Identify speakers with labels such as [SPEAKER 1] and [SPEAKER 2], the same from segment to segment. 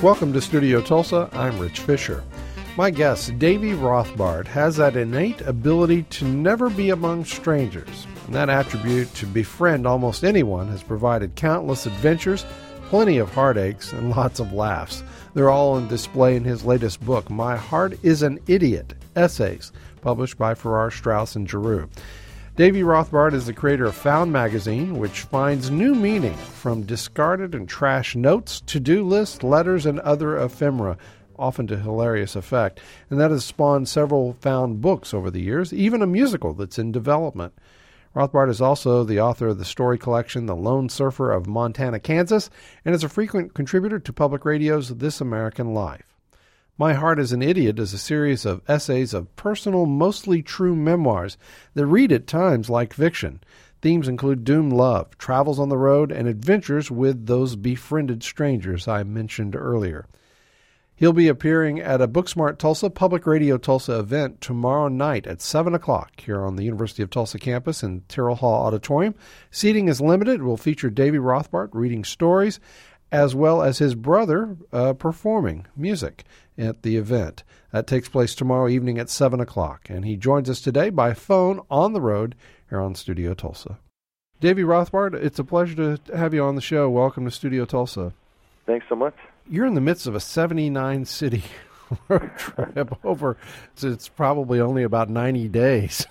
[SPEAKER 1] Welcome to Studio Tulsa. I'm Rich Fisher. My guest, Davy Rothbard, has that innate ability to never be among strangers. And that attribute to befriend almost anyone has provided countless adventures, plenty of heartaches, and lots of laughs. They're all on display in his latest book, My Heart is an Idiot, Essays, published by Farrar, Straus and Giroux. Davy Rothbard is the creator of Found Magazine, which finds new meaning from discarded and trash notes, to-do lists, letters, and other ephemera, often to hilarious effect. And that has spawned several Found books over the years, even a musical that's in development. Rothbard is also the author of the story collection The Lone Surfer of Montana, Kansas, and is a frequent contributor to public radio's This American Life. My Heart is an Idiot is a series of essays of personal, mostly true memoirs that read at times like fiction. Themes include doomed love, travels on the road, and adventures with those befriended strangers I mentioned earlier. He'll be appearing at a Booksmart Tulsa Public Radio Tulsa event tomorrow night at 7 o'clock here on the University of Tulsa campus in Tyrrell Hall Auditorium. Seating is limited. We'll feature Davy Rothbard reading stories, as well as his brother performing music at the event. That takes place tomorrow evening at 7 o'clock, and he joins us today by phone on the road here on Studio Tulsa. Davy Rothbard, it's a pleasure to have you on the show. Welcome to Studio Tulsa.
[SPEAKER 2] Thanks so much.
[SPEAKER 1] You're in the midst of a 79-city road trip over, so it's probably only about 90 days.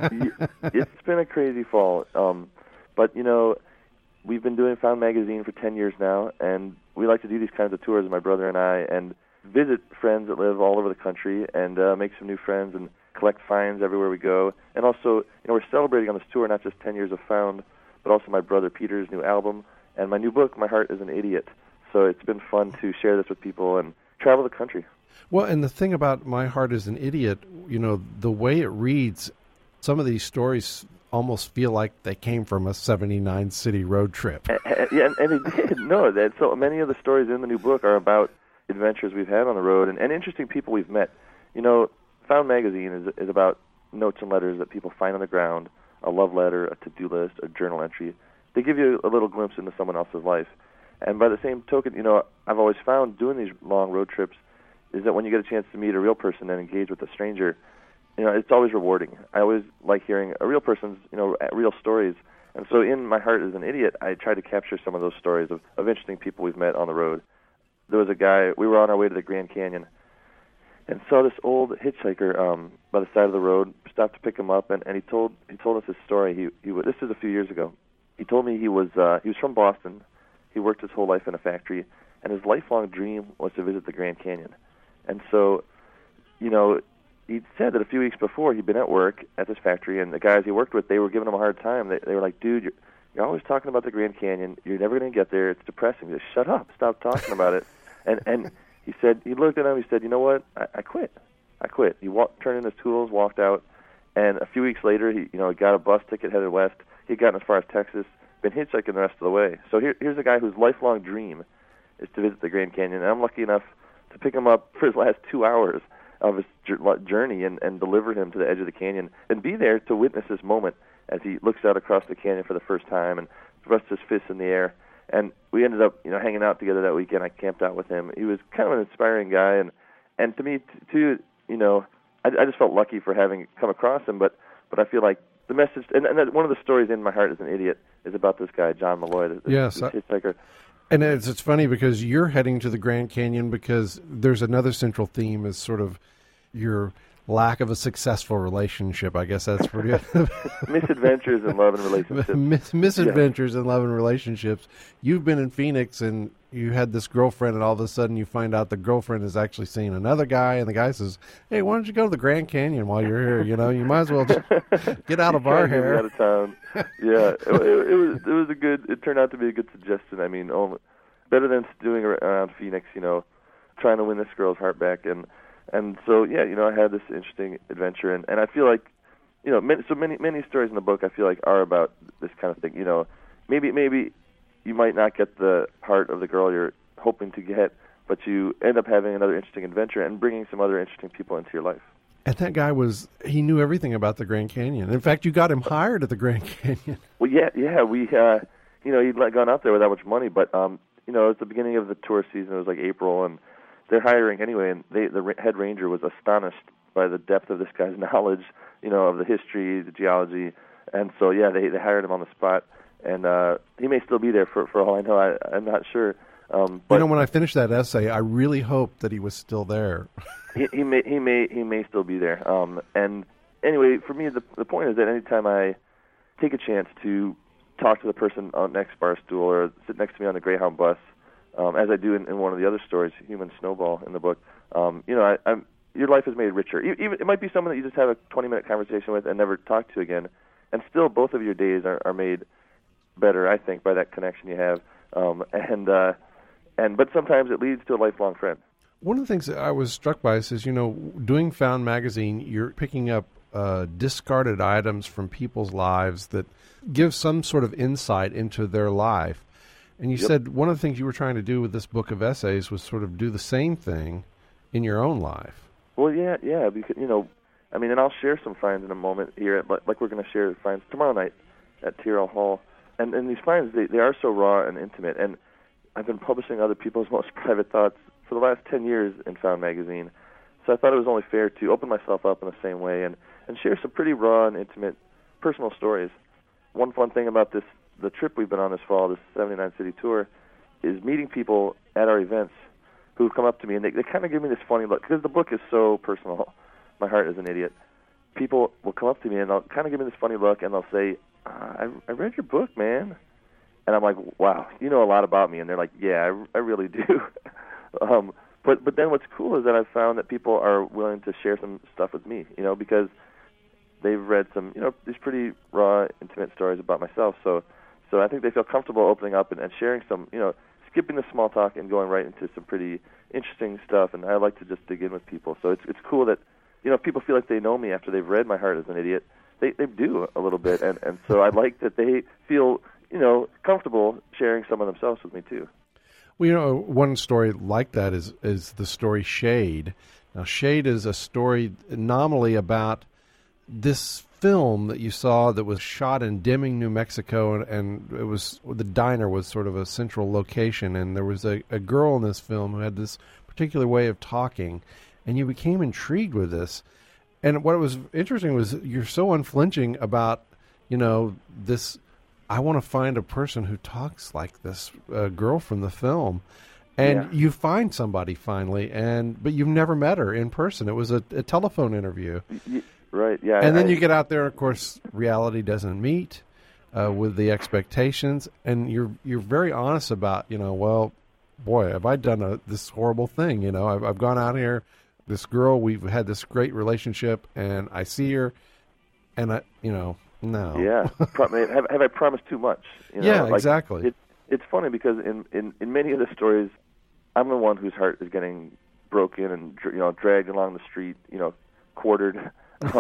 [SPEAKER 2] It's been a crazy fall, but, you know, we've been doing Found Magazine for 10 years now, and we like to do these kinds of tours, my brother and I, and visit friends that live all over the country and make some new friends and collect finds everywhere we go. And also, you know, we're celebrating on this tour not just 10 years of Found, but also my brother Peter's new album and my new book, My Heart is an Idiot. So it's been fun to share this with people and travel the country.
[SPEAKER 1] Well, and the thing about My Heart is an Idiot, you know, the way it reads, some of these stories almost feel like they came from a 79-city road trip.
[SPEAKER 2] Yeah, and it did. No, so many of the stories in the new book are about adventures we've had on the road and interesting people we've met. You know, Found Magazine is about notes and letters that people find on the ground, a love letter, a to-do list, a journal entry. They give you a little glimpse into someone else's life. And by the same token, you know, I've always found doing these long road trips is that when you get a chance to meet a real person and engage with a stranger, you know, it's always rewarding. I always like hearing a real person's, you know, real stories. And so in My Heart is an Idiot, I try to capture some of those stories of interesting people we've met on the road. There was a guy, we were on our way to the Grand Canyon and saw this old hitchhiker by the side of the road, stopped to pick him up, and he told us his story. This is a few years ago. He told me he was from Boston. He worked his whole life in a factory, and his lifelong dream was to visit the Grand Canyon. And so, you know, he said that a few weeks before he'd been at work at this factory, and the guys he worked with, they were giving him a hard time. They were like, dude, you're always talking about the Grand Canyon. You're never going to get there. It's depressing. Just shut up. Stop talking about it. And he said, he looked at him, he said, you know what? I quit. He turned in his tools, walked out, and a few weeks later, he got a bus ticket headed west. He'd gotten as far as Texas, been hitchhiking the rest of the way. So here's a guy whose lifelong dream is to visit the Grand Canyon, and I'm lucky enough to pick him up for his last 2 hours of his journey and deliver him to the edge of the canyon and be there to witness this moment as he looks out across the canyon for the first time and thrusts his fists in the air. And we ended up, you know, hanging out together that weekend. I camped out with him. He was kind of an inspiring guy, and to me, too, you know, I just felt lucky for having come across him, but I feel like the message, and one of the stories in My Heart is an Idiot, is about this guy, John Malloy, this hitchhiker.
[SPEAKER 1] And it's funny because you're heading to the Grand Canyon because there's another central theme is sort of your lack of a successful relationship. I guess that's pretty
[SPEAKER 2] misadventures in love and relationships.
[SPEAKER 1] Misadventures in love and relationships. You've been in Phoenix and you had this girlfriend, and all of a sudden you find out the girlfriend is actually seeing another guy, and the guy says, "Hey, why don't you go to the Grand Canyon while you're here? You know, you might as well just get out of our hair."
[SPEAKER 2] Out of town. Yeah, it was a good. It turned out to be a good suggestion. I mean, better than doing around Phoenix. You know, trying to win this girl's heart back, and so yeah, you know, I had this interesting adventure, and I feel like, you know, many stories in the book I feel like are about this kind of thing. You know, maybe you might not get the heart of the girl you're hoping to get, but you end up having another interesting adventure and bringing some other interesting people into your life.
[SPEAKER 1] And that guy he knew everything about the Grand Canyon. In fact, you got him hired at the Grand Canyon.
[SPEAKER 2] Well, yeah, we, you know, he'd gone out there without much money, but, you it's the beginning of the tour season. It was like April, and they're hiring anyway, and the head ranger was astonished by the depth of this guy's knowledge, of the history, the geology, and so they hired him on the spot, and he may still be there for all I know. I'm not sure. But
[SPEAKER 1] when I finished that essay, I really hoped that he was still there.
[SPEAKER 2] he may still be there. And anyway, for me, the point is that anytime I take a chance to talk to the person on next bar stool or sit next to me on the Greyhound bus, as I do in one of the other stories, Human Snowball, in the book, your life is made richer. Even it might be someone that you just have a 20-minute conversation with and never talk to again, and still both of your days are made better, I think, by that connection you have. But sometimes it leads to a lifelong friend.
[SPEAKER 1] One of the things that I was struck by is, doing Found Magazine, you're picking up discarded items from people's lives that give some sort of insight into their life. And you said one of the things you were trying to do with this book of essays was sort of do the same thing in your own life.
[SPEAKER 2] Well, yeah, because, and I'll share some finds in a moment here, like we're going to share finds tomorrow night at Tyrrell Hall. And these finds, they are so raw and intimate. And I've been publishing other people's most private thoughts for the last 10 years in Found Magazine. So I thought it was only fair to open myself up in the same way and share some pretty raw and intimate personal stories. One fun thing about the trip we've been on this fall, this 79-city tour, is meeting people at our events who come up to me, and they kind of give me this funny look, because the book is so personal. My heart is an idiot. People will come up to me, and they'll kind of give me this funny look, and they'll say, I read your book, man. And I'm like, wow, you know a lot about me. And they're like, yeah, I really do. But then what's cool is that I've found that people are willing to share some stuff with me, because they've read some, these pretty raw, intimate stories about myself. So I think they feel comfortable opening up and sharing some, skipping the small talk and going right into some pretty interesting stuff. And I like to just dig in with people. So it's cool that, if people feel like they know me after they've read My Heart is an Idiot, they do a little bit. And so I like that they feel, comfortable sharing some of themselves with me too.
[SPEAKER 1] Well, one story like that is the story Shade. Now, Shade is a story nominally about this film that you saw that was shot in Deming, New Mexico, and it was the diner was sort of a central location, and there was a girl in this film who had this particular way of talking, and you became intrigued with this. And what was interesting was you're so unflinching about, this. I want to find a person who talks like this girl from the film. And you find somebody finally, but you've never met her in person. It was a telephone interview.
[SPEAKER 2] Right, yeah.
[SPEAKER 1] And then you get out there, and of course, reality doesn't meet with the expectations. And you're very honest about, well, boy, have I done this horrible thing. I've gone out here, this girl, we've had this great relationship, and I see her, and no.
[SPEAKER 2] Yeah. Have I promised too much?
[SPEAKER 1] Exactly.
[SPEAKER 2] It's funny because in many of the stories, I'm the one whose heart is getting broken and dragged along the street, quartered.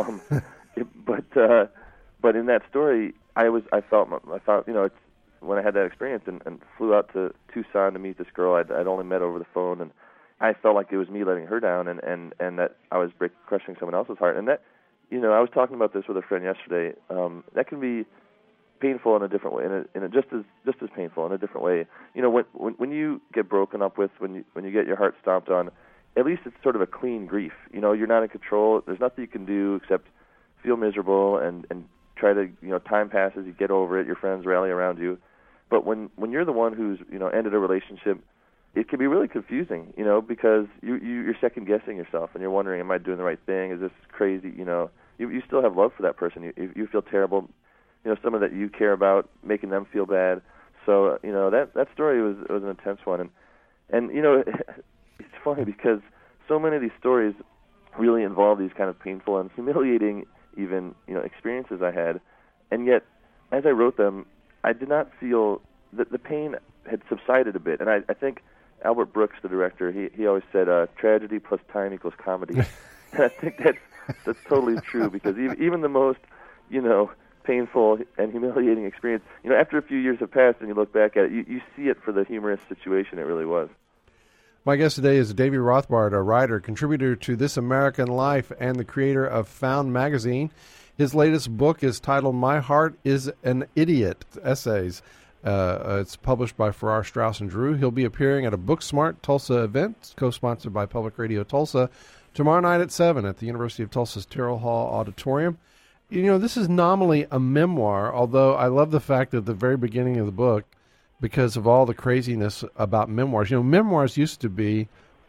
[SPEAKER 2] But in that story, I felt it's when I had that experience and flew out to Tucson to meet this girl I'd only met over the phone, and I felt like it was me letting her down, and that I was crushing someone else's heart, and that. I was talking about this with a friend yesterday. That can be painful in a different way, in a just as painful in a different way. When you get broken up with, when you get your heart stomped on, at least it's sort of a clean grief. You're not in control. There's nothing you can do except feel miserable and try to, time passes, you get over it, your friends rally around you. But when you're the one who's, ended a relationship, it can be really confusing, because you're second guessing yourself and you're wondering, am I doing the right thing? Is this crazy? You still have love for that person. You feel terrible, someone that you care about, making them feel bad. So, that story was an intense one. And it's funny because so many of these stories really involve these kind of painful and humiliating even, experiences I had. And yet, as I wrote them, I did not feel that the pain had subsided a bit. And I think Albert Brooks, the director, he always said, tragedy plus time equals comedy. And I think that's totally true because even the most, painful and humiliating experience, after a few years have passed and you look back at it, you see it for the humorous situation it really was.
[SPEAKER 1] My guest today is Davy Rothbard, a writer, contributor to This American Life, and the creator of Found Magazine. His latest book is titled My Heart is an Idiot, Essays. It's published by Farrar, Straus, and Drew. He'll be appearing at a Booksmart Tulsa event, co-sponsored by Public Radio Tulsa, tomorrow night at 7 at the University of Tulsa's Terrell Hall Auditorium. You know, this is nominally a memoir, although I love the fact that at the very beginning of the book, because of all the craziness about memoirs, memoirs used to be,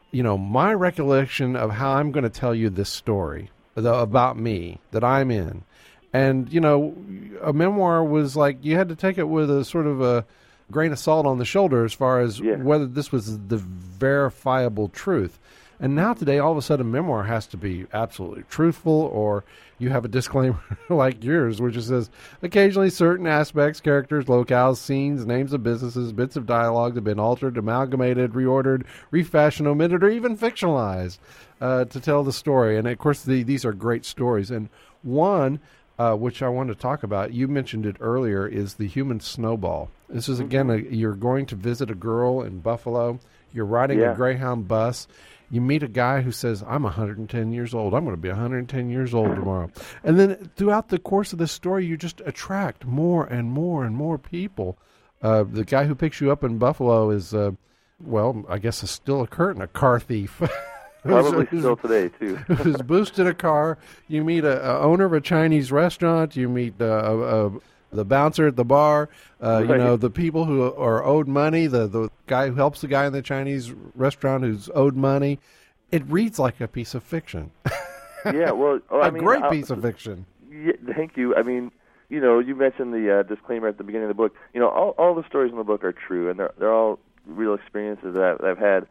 [SPEAKER 1] my recollection of how I'm going to tell you this story about me that I'm in. And, a memoir was like you had to take it with a sort of a grain of salt on the shoulder as far as whether this was the verifiable truth. And now today, all of a sudden, a memoir has to be absolutely truthful, or you have a disclaimer like yours, which says, occasionally certain aspects, characters, locales, scenes, names of businesses, bits of dialogue have been altered, amalgamated, reordered, refashioned, omitted, or even fictionalized to tell the story. And, of course, these are great stories. And one, which I want to talk about, you mentioned it earlier, is The Human Snowball. This is, again, you're going to visit a girl in Buffalo. You're riding a Greyhound bus. You meet a guy who says, I'm 110 years old. I'm going to be 110 years old tomorrow. And then throughout the course of this story, you just attract more and more and more people. The guy who picks you up in Buffalo is, I guess is still a car thief.
[SPEAKER 2] Probably still today, too.
[SPEAKER 1] Who's boosted a car. You meet a owner of a Chinese restaurant. You meet the bouncer at the bar, the people who are owed money, the guy who helps the guy in the Chinese restaurant who's owed money. It reads like a piece of fiction.
[SPEAKER 2] Yeah, well,
[SPEAKER 1] great piece of fiction.
[SPEAKER 2] Yeah, thank you. I mean, you mentioned the disclaimer at the beginning of the book. All the stories in the book are true, and they're all real experiences that I've had.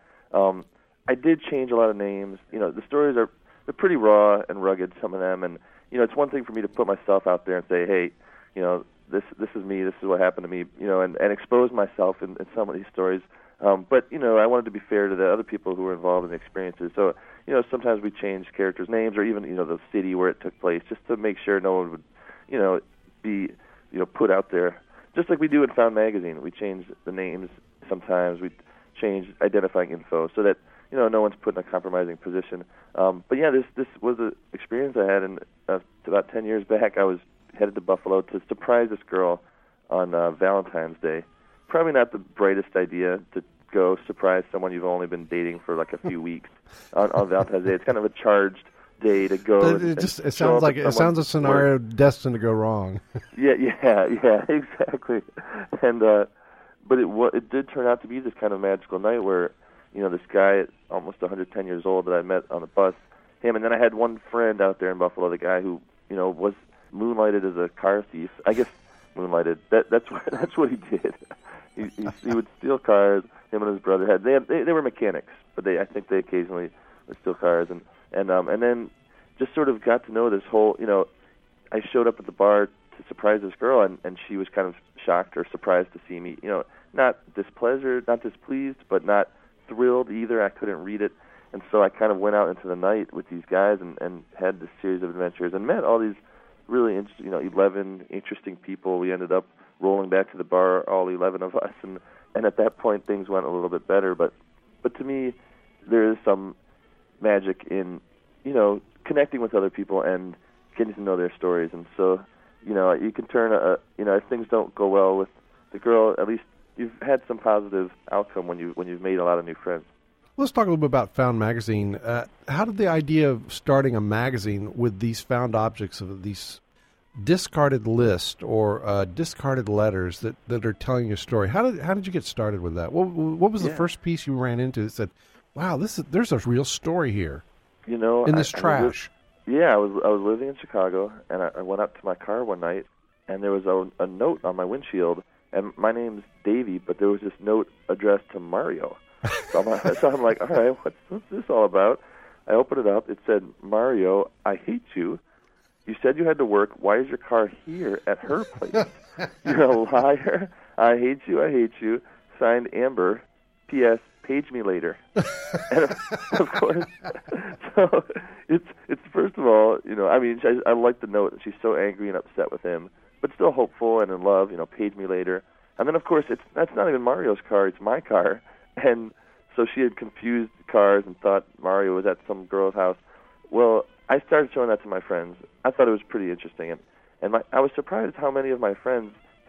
[SPEAKER 2] I did change a lot of names. The stories they're pretty raw and rugged, some of them, and it's one thing for me to put myself out there and say, hey, this is me, this is what happened to me, and expose myself in some of these stories. But, I wanted to be fair to the other people who were involved in the experiences. So, sometimes we change characters' names or even, the city where it took place just to make sure no one would, be, put out there. Just like we do in Found Magazine. We change the names sometimes. We change identifying info so that, no one's put in a compromising position. But, yeah, this was an experience I had about 10 years back. I was headed to Buffalo to surprise this girl on Valentine's Day. Probably not the brightest idea to go surprise someone you've only been dating for like a few weeks on Valentine's Day. It's kind of a charged day to go.
[SPEAKER 1] It sounds a scenario destined to go wrong.
[SPEAKER 2] Yeah, exactly. And but it did turn out to be this kind of magical night where this guy, almost 110 years old, that I met on the bus, him, and then I had one friend out there in Buffalo, the guy who was moonlighted as a car thief. I guess moonlighted. That's what he did. He would steal cars. Him and his brother had. They were mechanics, but I think they occasionally would steal cars, and then just sort of got to know this whole. I showed up at the bar to surprise this girl, and she was kind of shocked or surprised to see me. Not displeased, but not thrilled either. I couldn't read it, and so I kind of went out into the night with these guys and had this series of adventures and met all these really interesting, 11 interesting people. We ended up rolling back to the bar, all 11 of us, and at that point things went a little bit better. But to me, there is some magic in, connecting with other people and getting to know their stories. And so, you can turn if things don't go well with the girl, at least you've had some positive outcome when you've made a lot of new friends.
[SPEAKER 1] Let's talk a little bit about Found Magazine. How did the idea of starting a magazine with these found objects, of these discarded lists or discarded letters that are telling your story, how did you get started with that? What was the first piece you ran into that said, wow, there's a real story here in this trash?
[SPEAKER 2] I was living in Chicago, and I went up to my car one night, and there was a note on my windshield, and my name's Davey, but there was this note addressed to Mario. So I'm like, all right, what's this all about? I opened it up. It said, Mario, I hate you. You said you had to work. Why is your car here at her place? You're a liar. I hate you. I hate you. Signed, Amber. P.S. Page me later. And of course, so it's first of all, I like the note. She's so angry and upset with him, but still hopeful and in love. Page me later. And then of course, that's not even Mario's car. It's my car. And so she had confused cars and thought Mario was at some girl's house. Well, I started showing that to my friends. I thought it was pretty interesting, and I was surprised how many of my friends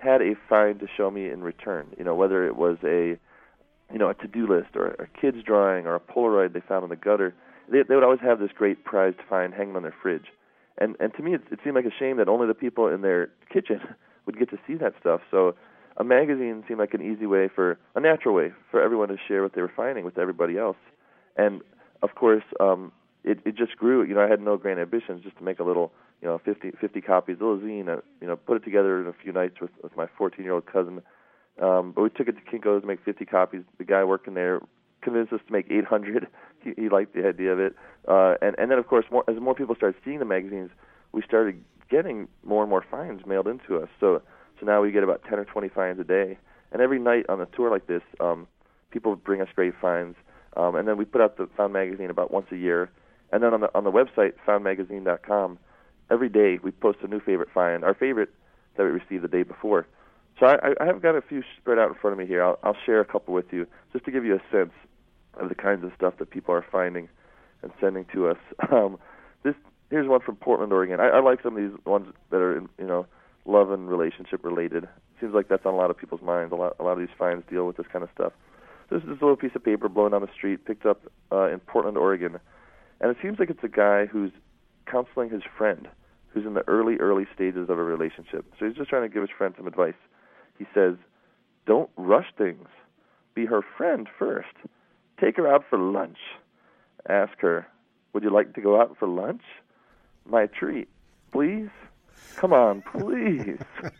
[SPEAKER 2] had a find to show me in return. Whether it was a to-do list or a kid's drawing or a Polaroid they found in the gutter, they would always have this great prized find hanging on their fridge. And to me, it seemed like a shame that only the people in their kitchen would get to see that stuff. So a magazine seemed like a natural way for everyone to share what they were finding with everybody else. And of course, it just grew. I had no grand ambitions, just to make a little, 50 copies, a little zine. Put it together in a few nights with my 14-year-old cousin. But we took it to Kinko's to make 50 copies. The guy working there convinced us to make 800. He liked the idea of it. And then, of course, as more people started seeing the magazines, we started getting more and more finds mailed into us. So now we get about 10 or 20 finds a day. And every night on a tour like this, people bring us great finds. And then we put out the Found magazine about once a year. And then on the website, foundmagazine.com, every day we post a new favorite find, our favorite that we received the day before. So I have got a few spread out in front of me here. I'll share a couple with you just to give you a sense of the kinds of stuff that people are finding and sending to us. Here's one from Portland, Oregon. I like some of these ones that are, love and relationship related. Seems like that's on a lot of people's minds. A lot of these finds deal with this kind of stuff. This is this little piece of paper blown down the street, picked up in Portland, Oregon. And it seems like it's a guy who's counseling his friend, who's in the early stages of a relationship. So he's just trying to give his friend some advice. He says, "Don't rush things. Be her friend first. Take her out for lunch. Ask her, would you like to go out for lunch? My treat. Please? Come on, please."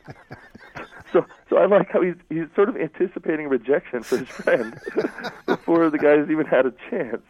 [SPEAKER 2] So I like how he's sort of anticipating rejection for his friend before the guy's even had a chance.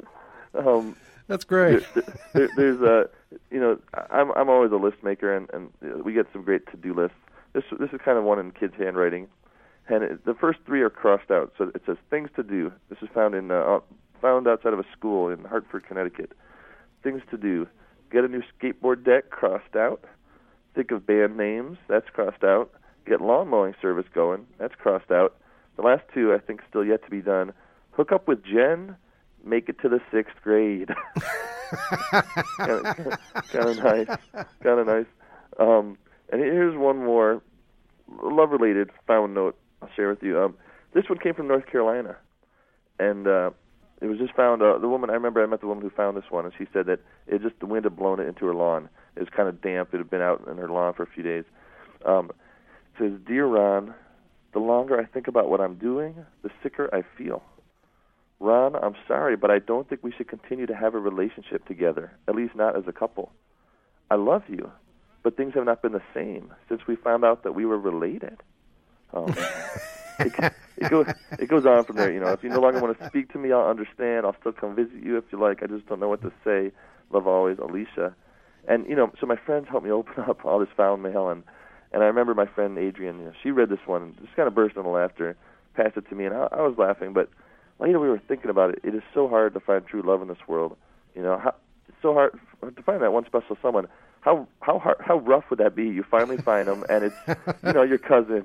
[SPEAKER 1] That's great.
[SPEAKER 2] There's I'm always a list maker, and we get some great to-do lists. This is kind of one in kids' handwriting, and the first three are crossed out. So it says things to do. This is found outside of a school in Hartford, Connecticut. Things to do: get a new skateboard deck, crossed out. Think of band names, that's crossed out. Get lawn mowing service going, that's crossed out. The last two, I think, still yet to be done. Hook up with Jen, make it to the 6th grade. kind of nice. And here's one more love-related found note I'll share with you. This one came from North Carolina, and it was just found. I met the woman who found this one, and she said that the wind had blown it into her lawn. It was kind of damp. It had been out in her lawn for a few days. It says, "Dear Ron, the longer I think about what I'm doing, the sicker I feel. Ron, I'm sorry, but I don't think we should continue to have a relationship together, at least not as a couple. I love you, but things have not been the same since we found out that we were related." It goes on from there. If you no longer want to speak to me, I'll understand. I'll still come visit you if you like. I just don't know what to say. Love always, Alicia. And so my friends helped me open up all this found mail, and I remember my friend Adrian. She read this one and just kind of burst into laughter, passed it to me, and I was laughing. But later we were thinking about it. It is so hard to find true love in this world. It's so hard to find that one special someone. How rough would that be? You finally find them, and it's your cousin.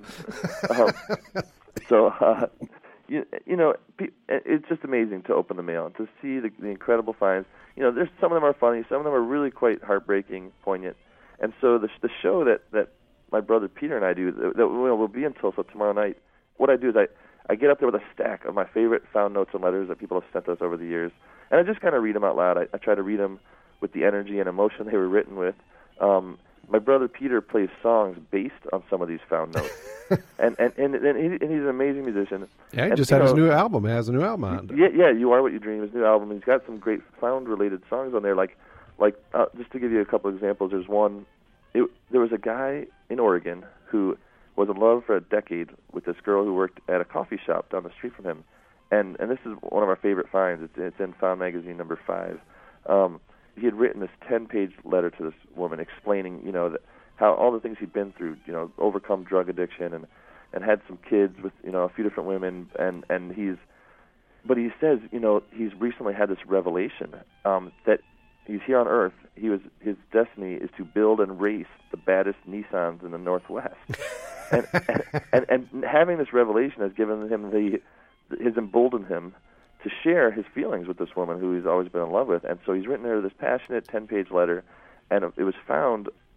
[SPEAKER 2] It's just amazing to open the mail and to see the incredible finds. There's some of them are funny, some of them are really quite heartbreaking, poignant. And so the show that my brother Peter and I do that will be until tomorrow night. What I do is I get up there with a stack of my favorite found notes and letters that people have sent us over the years, and I just kind of read them out loud. I try to read them with the energy and emotion they were written with. My brother Peter plays songs based on some of these found notes, and he's an amazing musician.
[SPEAKER 1] Yeah, he just had his new album. He has a new album on.
[SPEAKER 2] Yeah, You Are What You Dream, his new album. He's got some great found-related songs on there. Like just to give you a couple examples, there's one. There was a guy in Oregon who was in love for a decade with this girl who worked at a coffee shop down the street from him, and this is one of our favorite finds. It's in Found Magazine number 5. He had written this 10-page letter to this woman explaining, how all the things he'd been through, overcome drug addiction and had some kids with, a few different women, but he says, he's recently had this revelation that he's here on Earth. His destiny is to build and race the baddest Nissans in the Northwest, and having this revelation has given him has emboldened him to share his feelings with this woman who he's always been in love with. And so he's written her this passionate 10-page letter, and it was found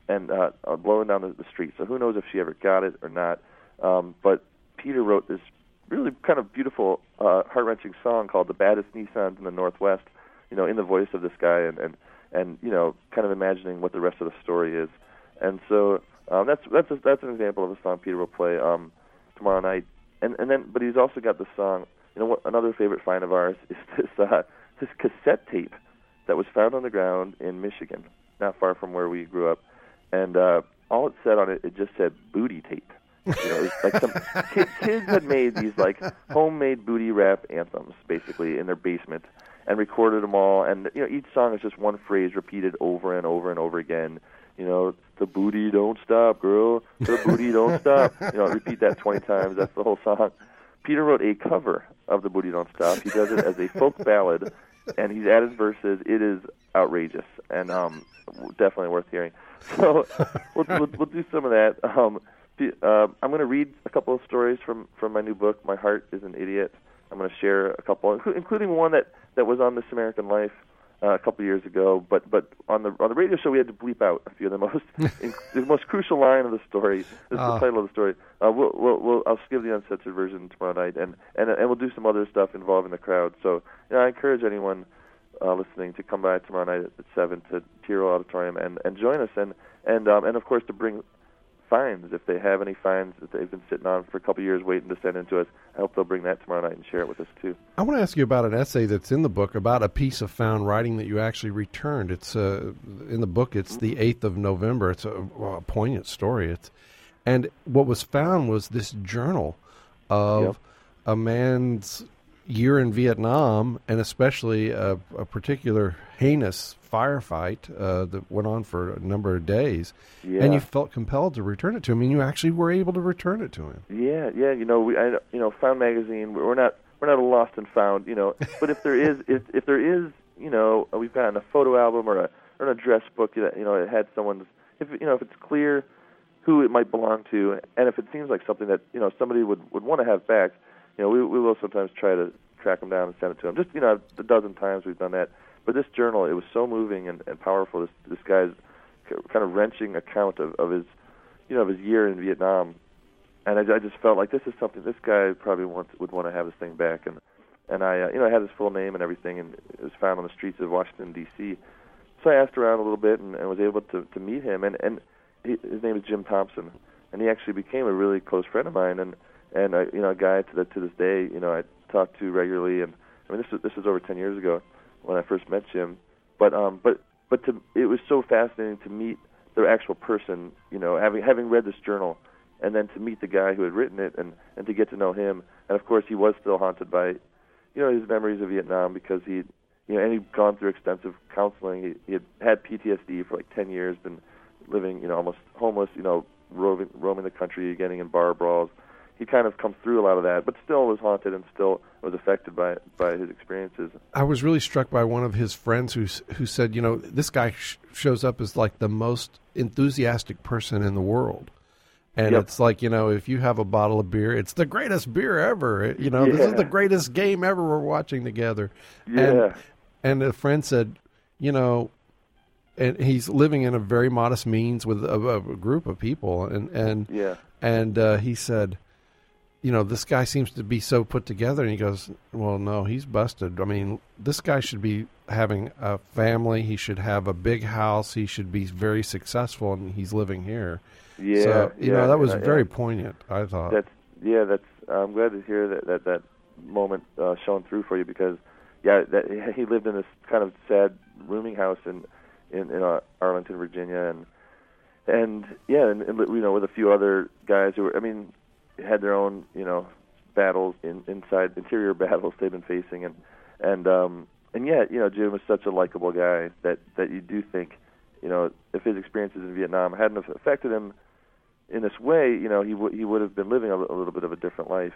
[SPEAKER 2] and blowing down the street. So who knows if she ever got it or not. But Peter wrote this really kind of beautiful, heart-wrenching song called "The Baddest Nissans in the Northwest," in the voice of this guy, and kind of imagining what the rest of the story is. And so that's an example of a song Peter will play tomorrow night. And then, but he's also got the song. Another favorite find of ours is this cassette tape that was found on the ground in Michigan, not far from where we grew up. And all it said on it, it just said "booty tape." It was like some kids had made these like homemade booty rap anthems, basically, in their basement, and recorded them all. And each song is just one phrase repeated over and over and over again. The booty don't stop, girl. The booty don't stop. Repeat that 20 times. That's the whole song. Peter wrote a cover of The Booty Don't Stop. He does it as a folk ballad, and he's added verses. It is outrageous and definitely worth hearing. So we'll do some of that. I'm going to read a couple of stories from my new book, My Heart is an Idiot. I'm going to share a couple, including one that was on This American Life a couple of years ago. But on the radio show, we had to bleep out a few of the most crucial line of the story. This is the title of the story. I'll give the uncensored version tomorrow night, and we'll do some other stuff involving the crowd. So I encourage anyone listening to come by tomorrow night at 7 to Tiro Auditorium and join us, and of course to bring finds if they have any finds that they've been sitting on for a couple of years waiting to send in to us. I hope they'll bring that tomorrow night and share it with us too.
[SPEAKER 1] I want to ask you about an essay that's in the book about a piece of found writing that you actually returned. It's in the book. It's the 8th of November. It's a poignant story. And what was found was this journal of a man's year in Vietnam, and especially a particular heinous firefight that went on for a number of days, and you felt compelled to return it to him, and you actually were able to return it to him.
[SPEAKER 2] Yeah. Found Magazine. We're not a lost and found, But if there is, we've gotten a photo album or an address book that it had someone's. If it's clear who it might belong to, and if it seems like something that somebody would want to have back, we will sometimes try to track them down and send it to them. Just a dozen times we've done that. But this journal, it was so moving and powerful. This guy's kind of wrenching account of his, of his year in Vietnam, and I just felt like this is something this guy probably would want to have this thing back. And I had his full name and everything, and it was found on the streets of Washington D.C. So I asked around a little bit and was able to meet him. And his name is Jim Thompson, and he actually became a really close friend of mine, and a guy to this day I talk to regularly. And I mean this was over 10 years ago when I first met Jim, but it was so fascinating to meet the actual person, having read this journal, and then to meet the guy who had written it, and to get to know him. And of course, he was still haunted by, his memories of Vietnam, because he'd gone through extensive counseling. He had PTSD for like 10 years, been living, almost homeless, roaming the country, getting in bar brawls. He kind of come through a lot of that, but still was haunted and still was affected by his experiences.
[SPEAKER 1] I was really struck by one of his friends who said, this guy shows up as like the most enthusiastic person in the world. And it's like, if you have a bottle of beer, it's the greatest beer ever. This is the greatest game ever we're watching together.
[SPEAKER 2] Yeah.
[SPEAKER 1] And a friend said, and he's living in a very modest means with a group of people. And he said, this guy seems to be so put together. And he goes, well, no, he's busted. I mean, this guy should be having a family. He should have a big house. He should be very successful, and he's living here.
[SPEAKER 2] Yeah.
[SPEAKER 1] So, that was very poignant, I thought.
[SPEAKER 2] I'm glad to hear that moment shone through for you, because, he lived in this kind of sad rooming house in Arlington, Virginia, and with a few other guys who were, had their own, battles inside, interior battles they've been facing, and yet, Jim was such a likable guy that you do think, if his experiences in Vietnam hadn't affected him in this way, he would have been living a little bit of a different life,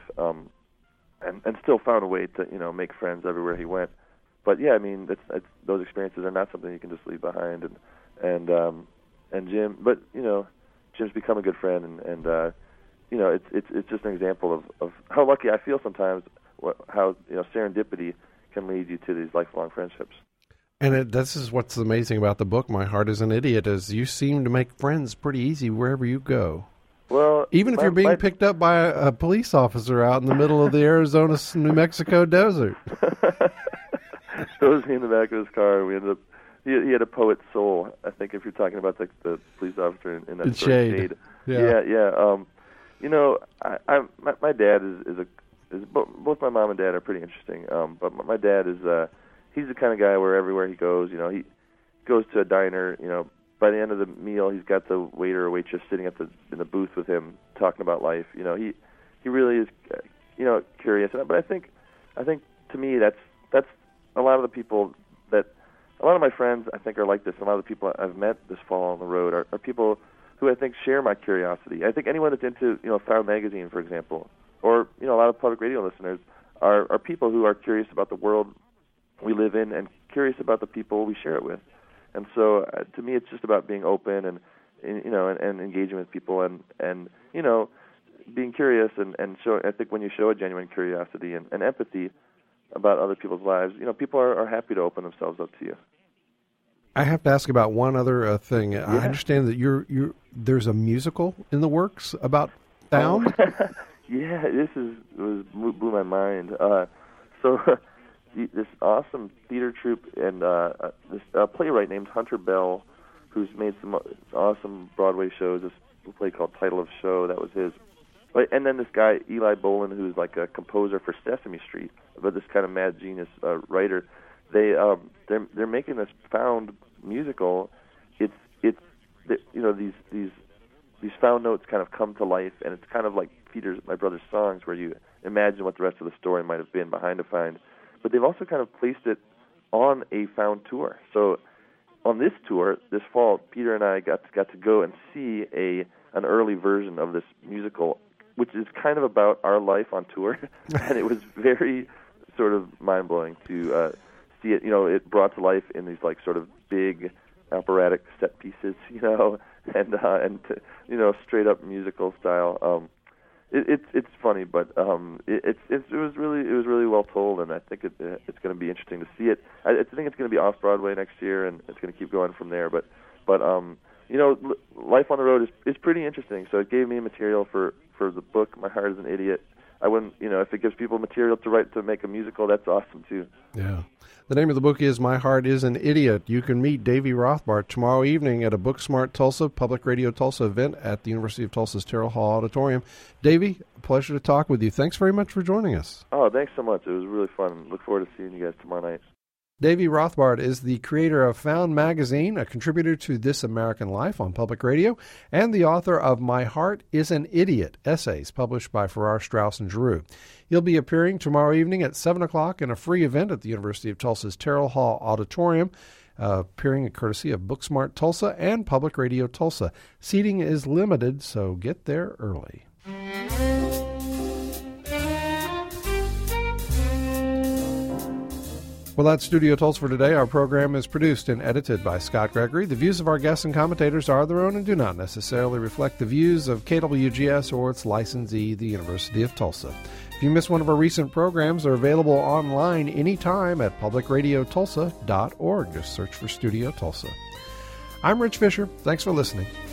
[SPEAKER 2] and still found a way to, make friends everywhere he went. But those experiences are not something you can just leave behind, and Jim, but Jim's become a good friend, and it's just an example of how lucky I feel sometimes, how serendipity can lead you to these lifelong friendships.
[SPEAKER 1] And this is what's amazing about the book, My Heart is an Idiot, is you seem to make friends pretty easy wherever you go.
[SPEAKER 2] Well,
[SPEAKER 1] even if you're being picked up by a police officer out in the middle of the Arizona, New Mexico desert.
[SPEAKER 2] Throws me in the back of his car. We ended up. He had a poet's soul. I think if you're talking about the police officer in that sort of shade. Yeah. You know, my dad is both my mom and dad are pretty interesting. But my dad is he's the kind of guy where everywhere he goes, you know, he goes to a diner, you know. By the end of the meal, he's got the waiter or waitress sitting in the booth with him, talking about life. You know, he really is, you know, curious. But I think to me that's a lot of the people that a lot of my friends I think are like this. A lot of the people I've met this fall on the road are people who I think share my curiosity. I think anyone that's into, you know, Found Magazine, for example, or, you know, a lot of public radio listeners are people who are curious about the world we live in and curious about the people we share it with. And so, to me, it's just about being open and you know, and engaging with people and you know, being curious and show. I think when you show a genuine curiosity and empathy about other people's lives, you know, people are happy to open themselves up to you.
[SPEAKER 1] I have to ask about one other thing. Yeah. I understand that there's a musical in the works about Found.
[SPEAKER 2] Yeah, blew my mind. This awesome theater troupe and this playwright named Hunter Bell, who's made some awesome Broadway shows. This play called Title of Show, that was his. And then this guy Eli Bolin, who's like a composer for Sesame Street, but this kind of mad genius writer. They're making this Found musical. It's you know, these found notes kind of come to life, and it's kind of like my brother's songs, where you imagine what the rest of the story might have been behind a find. But they've also kind of placed it on a Found tour. So on this tour, this fall, Peter and I got to go and see an early version of this musical, which is kind of about our life on tour. And it was very sort of mind-blowing to see it, you know, it brought to life in these like sort of big operatic set pieces, you know, and you know, straight up musical style. It's funny, but it was really well told, and I think it's going to be interesting to see it. I think it's going to be off Broadway next year, and it's going to keep going from there. But you know, life on the road is pretty interesting. So it gave me material for the book. My Heart is an Idiot. I wouldn't, you know, if it gives people material to write to make a musical, that's awesome too. Yeah.
[SPEAKER 1] The name of the book is My Heart is an Idiot. You can meet Davy Rothbard tomorrow evening at a Booksmart Tulsa, Public Radio Tulsa event at the University of Tulsa's Terrell Hall Auditorium. Davy, a pleasure to talk with you. Thanks very much for joining us.
[SPEAKER 2] Oh, thanks so much. It was really fun. Look forward to seeing you guys tomorrow night.
[SPEAKER 1] Davy Rothbard is the creator of Found Magazine, a contributor to This American Life on public radio, and the author of My Heart is an Idiot, essays published by Farrar, Straus & Giroux. He'll be appearing tomorrow evening at 7 o'clock in a free event at the University of Tulsa's Terrell Hall Auditorium, appearing courtesy of Booksmart Tulsa and Public Radio Tulsa. Seating is limited, so get there early. Well, that's Studio Tulsa for today. Our program is produced and edited by Scott Gregory. The views of our guests and commentators are their own and do not necessarily reflect the views of KWGS or its licensee, the University of Tulsa. If you miss one of our recent programs, they're available online anytime at publicradiotulsa.org. Just search for Studio Tulsa. I'm Rich Fisher. Thanks for listening.